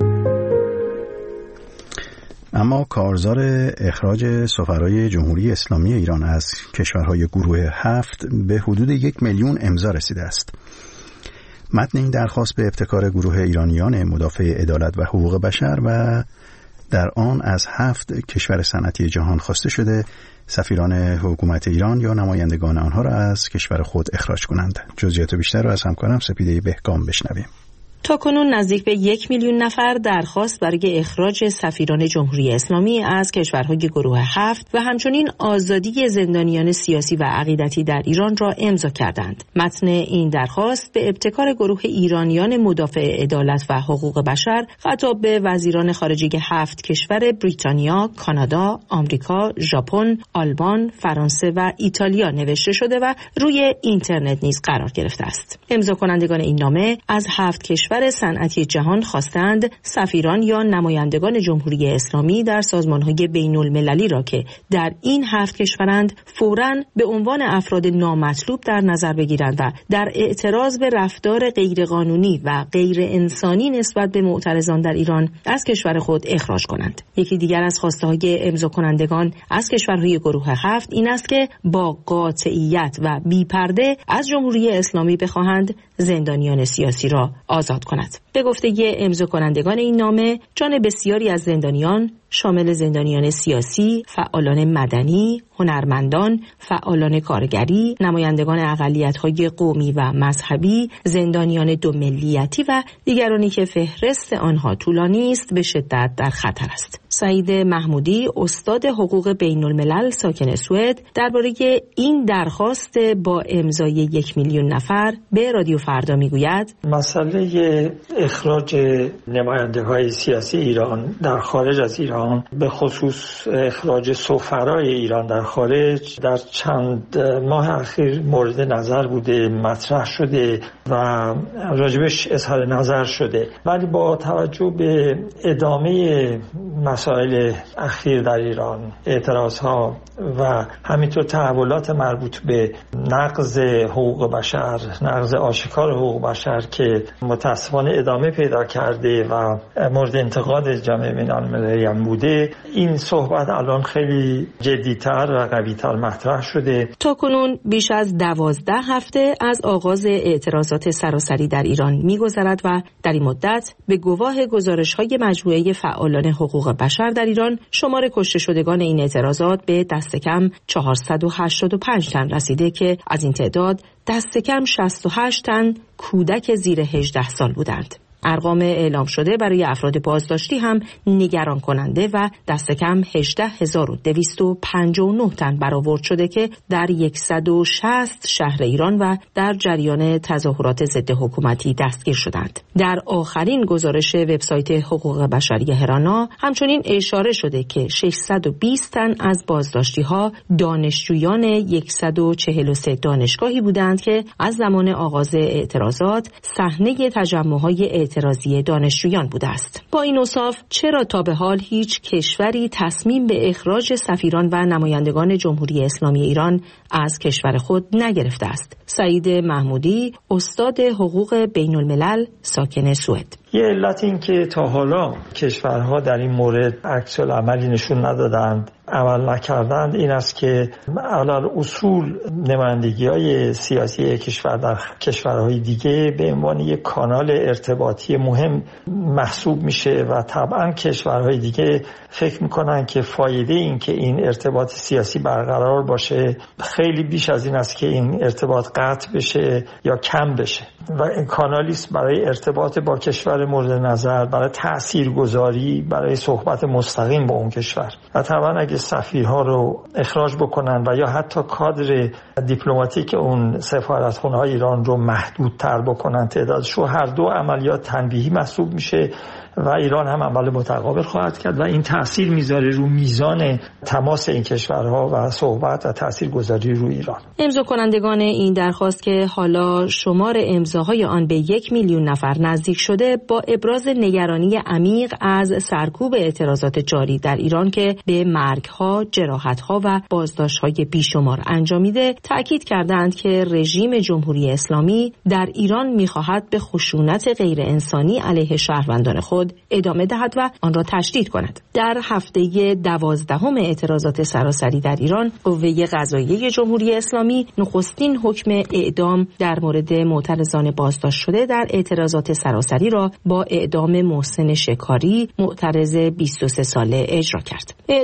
اما کارزار اخراج سفرای جمهوری اسلامی ایران از کشورهای گروه هفت به حدود یک میلیون امضا رسیده است. متن این درخواست به ابتکار گروه ایرانیان مدافع عدالت و حقوق بشر و در آن از هفت کشور صنعتی جهان خواسته شده سفیران حکومت ایران یا نمایندگان آنها را از کشور خود اخراج کنند. جزئیات بیشتر را از همکارم سپیده بهگام بشنویم. تاکنون نزدیک به یک میلیون نفر درخواست برای اخراج سفیران جمهوری اسلامی از کشورهای گروه هفت و همچنین آزادی زندانیان سیاسی و عقیدتی در ایران را امضا کردند. متن این درخواست به ابتکار گروه ایرانیان مدافع عدالت و حقوق بشر خطاب به وزیران خارجه هفت کشور بریتانیا، کانادا، آمریکا، ژاپن، آلمان، فرانسه و ایتالیا نوشته شده و روی اینترنت نیز قرار گرفته است. امضا کنندگان این نامه از هفت کشور صنعتی جهان خواستند سفیران یا نمایندگان جمهوری اسلامی در سازمان‌های بین‌المللی را که در این هفت کشورند فوراً به عنوان افراد نامطلوب در نظر بگیرند و در اعتراض به رفتار غیرقانونی و غیر انسانی نسبت به معترضان در ایران از کشور خود اخراج کنند. یکی دیگر از خواسته‌های امضا کنندگان از کشورهای گروه هفت این است که با قاطعیت و بی‌پرده از جمهوری اسلامی بخواهند زندانیان سیاسی را آزاد کند. به گفته امضا کنندگان این نامه، جان بسیاری از زندانیان شامل زندانیان سیاسی، فعالان مدنی، هنرمندان، فعالان کارگری، نمایندگان اقلیت‌های قومی و مذهبی، زندانیان دو ملیتی و دیگرانی که فهرست آنها طولانی است به شدت در خطر است. سعید محمودی، استاد حقوق بین‌الملل ساکن سوئد، درباره این درخواست با امضای یک میلیون نفر به رادیو فردا میگوید: مسئله اخراج نمایندگان سیاسی ایران در خارج از ایران، به خصوص اخراج سفرای ایران در خارج، در چند ماه اخیر مورد نظر بوده، مطرح شده و راجبش اظهار نظر شده. ولی با توجه به ادامه مسائل اخیر در ایران، اعتراضها و همینطور تحولات مربوط به نقض حقوق بشر، نقض آشکار حقوق بشر که متاسفانه ادامه پیدا کرده و مورد انتقاد جامعه بین‌المللی هم بوده، این صحبت الان خیلی جدی‌تر و قوی‌تر مطرح شده. تاکنون بیش از دوازده هفته از آغاز اعتراضات سراسری در ایران می‌گذرد و در این مدت به گواه گزارش‌های مجموعه فعالان حقوق بشر در ایران شمار کشته شدگان این اعتراضات به دست کم چهارصد و هشتاد و پنج تن رسیده که از این تعداد دست کم شصت و هشت تن کودک زیر هجده سال بودند. ارقام اعلام شده برای افراد بازداشتی هم نگران کننده و دست کم هجده هزار و دویست و پنجاه و نه تن برآورد شده که در صد و شصت شهر ایران و در جریان تظاهرات ضد حکومتی دستگیر شدند. در آخرین گزارش وبسایت حقوق بشری هرانا همچنین اشاره شده که ششصد و بیست تن از بازداشتی‌ها دانشجویان صد و چهل و سه دانشگاهی بودند که از زمان آغاز اعتراضات صحنه تجمع‌های اعتراضی دانشجویان بوده است. با این اوصاف چرا تا به حال هیچ کشوری تصمیم به اخراج سفیران و نمایندگان جمهوری اسلامی ایران از کشور خود نگرفته است؟ سعید محمودی، استاد حقوق بین الملل ساکن سوئد: یه علت این که تا حالا کشورها در این مورد عکس العملی نشون ندادند، عمل نکردند، این است که علل اصول نمایندگی‌های سیاسی کشور در کشورهای دیگه به عنوان یک کانال ارتباطی مهم محسوب میشه و طبعا کشورهای دیگه فکر میکنن که فایده این که این ارتباط سیاسی برقرار باشه خیلی بیش از این است که این ارتباط قطع بشه یا کم بشه و این کانالی است برای ارتباط با کشور مورد نظر، برای تاثیرگذاری، برای صحبت مستقیم با اون کشور. و طبعا اگه سفیرها رو اخراج بکنن و یا حتی کادر دیپلماتیک اون سفارتخونه‌های ایران رو محدودتر بکنن تعدادش رو، هر دو عملیات تنبیهی محسوب میشه و ایران هم عمل متقابل خواهد کرد و این تأثیر میذاره رو میزان تماس این کشورها و صحبت و تاثیرگذاری رو ایران. امضا کنندگان این درخواست که حالا شمار امضاهای آن به یک میلیون نفر نزدیک شده، با ابراز نگرانی عمیق از سرکوب اعتراضات جاری در ایران که به مرگ‌ها، جراحت‌ها و بازداشت‌های بیشمار انجامیده، تأکید کردند که رژیم جمهوری اسلامی در ایران می‌خواهد به خشونت غیر انسانی علیه شهروندان خود ادامه دهد و آن را تشدید کند. در هفته دوازدهم اعتراضات سراسری در ایران، قوه قضاییه جمهوری اسلامی نخستین حکم اعدام در مورد معترضان بازداشت شده در اعتراضات سراسری را با اعدام محسن شکاری، معترض بیست و سه ساله اجرا کرد. اعدام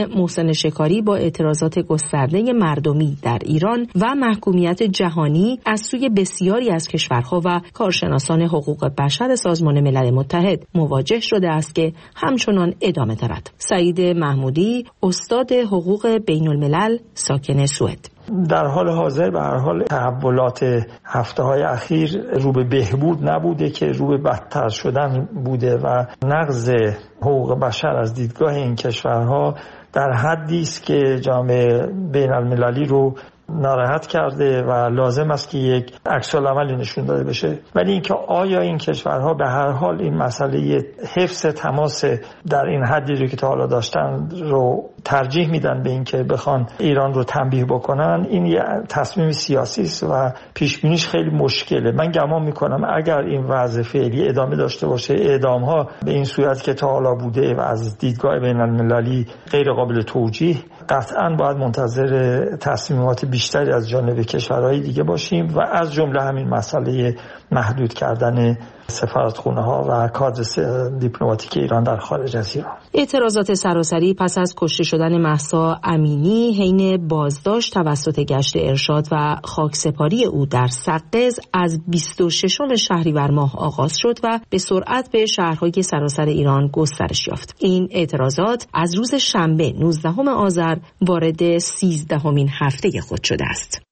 محسن شکاری با اعتراضات گسترده مردمی در ایران و محکومیت جهانی از سوی بسیاری از کشورها و کارشناسان حقوق بشر سازمان ملل متحد مواجه شده است که همچنان ادامه دارد. سعید محمودی، استاد حقوق بین الملل، ساکن سوئد: در حال حاضر به هر حال تحولات هفته های اخیر رو به بهبود نبوده که رو به بدتر شدن بوده و نقض حقوق بشر از دیدگاه این کشورها در حدی است که جامعه بین المللی رو ناراحت کرده و لازم است که یک عکس العملی نشون داده بشه. ولی اینکه آیا این کشورها به هر حال این مسئله حفظ تماس در این حدی رو که تا حالا داشتن رو ترجیح میدن به اینکه بخوان ایران رو تنبیه بکنن، این یه تصمیم سیاسی است و پیش بینیش خیلی مشکله. من گمان میکنم اگر این وضع فعلی ادامه داشته باشه، اعدام ها به این صورت که تا حالا بوده و از دیدگاه بین المللی غیر قابل توجیه، قطعاً باید منتظر تصمیمات بیشتری از جانب کشورهای دیگه باشیم و از جمله همین مسئله محدود کردن سفارتخونه ها و کادر دیپلماتیک ایران در خارج از ایران. اعتراضات سراسری پس از کشته شدن مهسا امینی حین بازداشت توسط گشت ارشاد و خاکسپاری او در سقز از بیست و ششم شهریور ماه آغاز شد و به سرعت به شهرهای سراسر ایران گسترش یافت. این اعتراضات از روز شنبه نوزدهم آذر وارد سیزدهمین هفته خود شده است.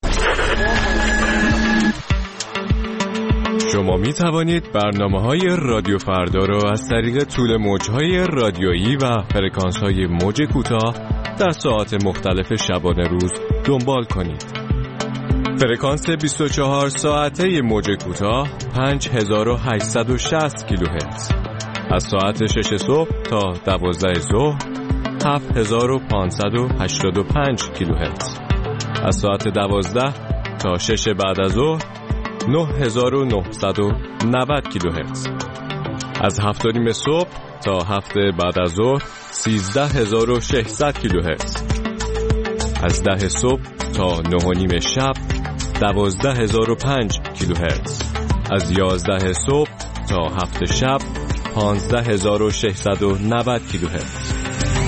شما می توانید برنامه‌های رادیو فردا را از طریق طول موج‌های رادیویی و فرکانس‌های موج کوتاه در ساعات مختلف شبانه روز دنبال کنید. فرکانس بیست و چهار ساعته موج کوتاه پنج هزار و هشتصد و شصت کیلوهرتز، از ساعت شش صبح تا دوازده ظهر هفت هزار و پانصد و هشتاد و پنج کیلوهرتز، از ساعت دوازده تا شش بعد از ظهر نه هزار و نهصد و نود کیلوهرتز، از هفت و نیم صبح تا هفت بعد از ظهر سیزده هزار و ششصد کیلوهرتز، از ده صبح تا نه و نیم شب دوازده هزار و پنج کیلوهرتز، از یازده صبح تا هفت شب پانزده هزار و ششصد و نود کیلوهرتز.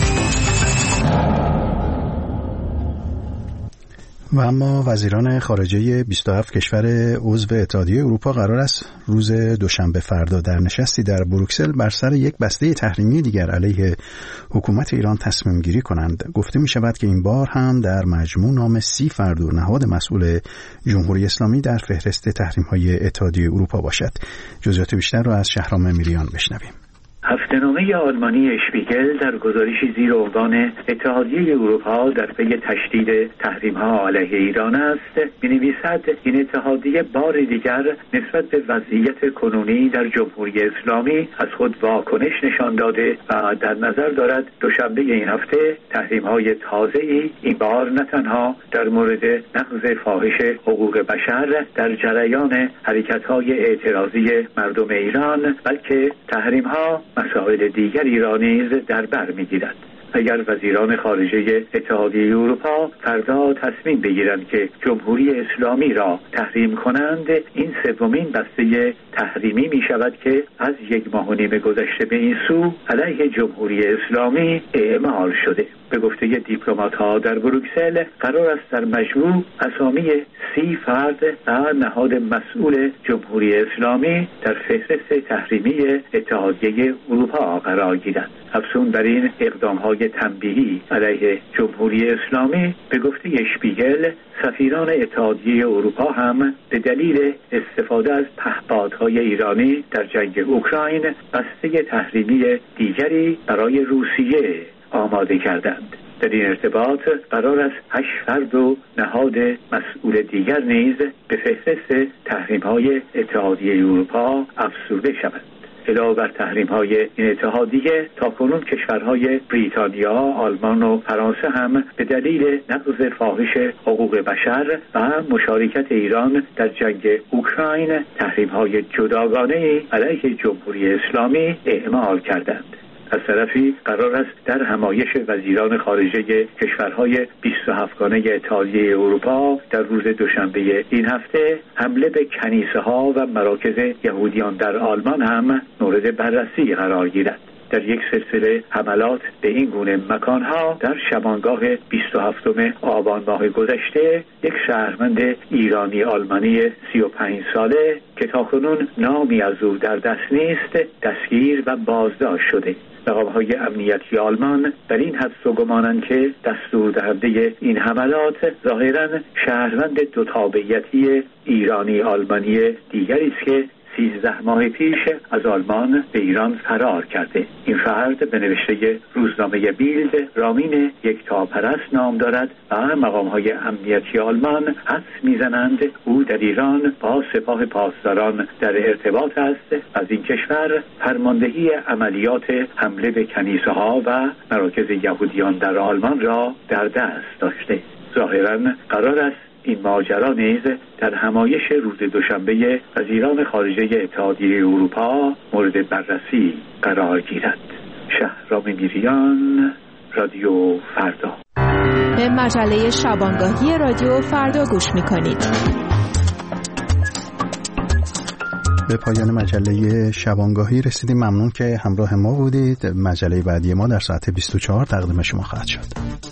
و اما وزیران خارجه بیست و هفت کشور عضو اتحادیه اروپا قرار است روز دوشنبه فردا در نشستی در بروکسل بر سر یک بسته تحریمی دیگر علیه حکومت ایران تصمیم گیری کنند. گفته می شود که این بار هم در مجموع نام سی فرد و نهاد مسئول جمهوری اسلامی در فهرست تحریم‌های اتحادیه اروپا باشد. جزئیات بیشتر را از شهرام میریان بشنویم. هفته‌نامه آلمانی اشپیگل در گزارشی زیر عنوان اتحادیه اروپا در پی تشدید تحریم‌ها علیه ایران است می‌نویسد این اتحادیه بار دیگر نسبت به وضعیت کنونی در جمهوری اسلامی از خود واکنش نشان داده و در نظر دارد دوشنبه این هفته تحریم‌های تازه‌ای این بار نه تنها در مورد نقض فاحش حقوق بشر در جریان حرکت‌های اعتراضی مردم ایران، بلکه تحریم‌ها مسائل دیگری را نیز در بر می‌گیرد. اگر وزیران خارجه اتحادیه اروپا فردا تصمیم بگیرند که جمهوری اسلامی را تحریم کنند، این سومین بسته تحریمی می شود که از یک ماه و نیم گذشته به این سو علیه جمهوری اسلامی اعمال شده. به گفته دیپلمات‌ها در بروکسل قرار است در مجموع اسامی سی فرد و نهاد مسئول جمهوری اسلامی در فهرست تحریمی اتحادیه اروپا قرار گیرند. افزون بر این اقدام‌های تنبیهی علیه جمهوری اسلامی به گفته اشپیگل سفیران اتحادیه اروپا هم به دلیل استفاده از پهپادهای ایرانی در جنگ اوکراین بسته تحریمی دیگری برای روسیه آماده کردند. در این ارتباط قرار است هشت فرد و نهاد مسئول دیگر نیز به فهرست تحریم‌های اتحادیه اروپا افزوده شوند. علاوه بر تحریم‌های این اتحادیه تاکنون کشورهای بریتانیا، آلمان و فرانسه هم به دلیل نقض فاحش حقوق بشر و مشارکت ایران در جنگ اوکراین تحریم‌های جداگانه علیه جمهوری اسلامی اعمال کردند. از طرفی قرار است در همایش وزیران خارجه کشورهای بیست و هفت گانه اتحادیه اروپا در روز دوشنبه این هفته حمله به کنیسه ها و مراکز یهودیان در آلمان هم مورد بررسی قرار گیرد. در یک سلسله حملات به این گونه مکانها در شبانگاه بیست و هفتم آبان ماه گذشته یک شهروند ایرانی آلمانی سی و پنج ساله که تاکنون نامی از او در دست نیست دستگیر و بازداشت شده. مقام‌های امنیتی آلمان در این حدس و گمانند که دستور دهنده این حملات ظاهراً شهروند دو تابعیتی ایرانی آلمانی دیگری است که سیزده ماه پیش از آلمان به ایران فرار کرده. این فرد به نوشته روزنامه بیلد رامین یکتاپرست نام دارد و مقام‌های امنیتی آلمان حدس می‌زنند او در ایران با سپاه پاسداران در ارتباط است. از این کشور فرماندهی عملیات حمله به کنیسه‌ها و مراکز یهودیان در آلمان را در دست داشته. ظاهراً قرار است این ماجرا نیز در همایش روز دوشنبه وزیران خارجه اتحادیه اروپا مورد بررسی قرار گیرد. شهرام میریان، رادیو فردا. به مجله شبانگاهی رادیو فردا گوش می‌کنید. به پایان مجله شبانگاهی رسیدیم. ممنون که همراه ما بودید. مجله بعدی ما در ساعت بیست و چهار تقدیم شما خواهد شد.